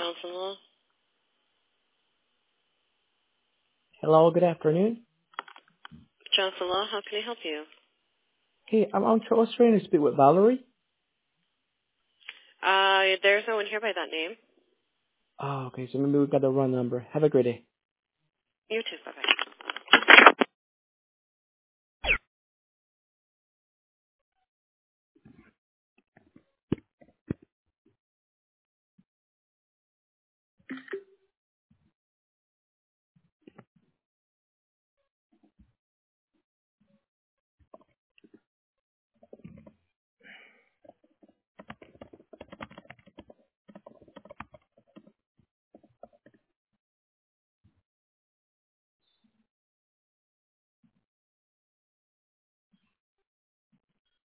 Johnson Law. Hello, good afternoon. Johnson Law, how can I help you? Hey, I was trying to speak with Valerie. There's no one here by that name. Oh, okay, so maybe we got the wrong number. Have a great day. You too. Bye-bye.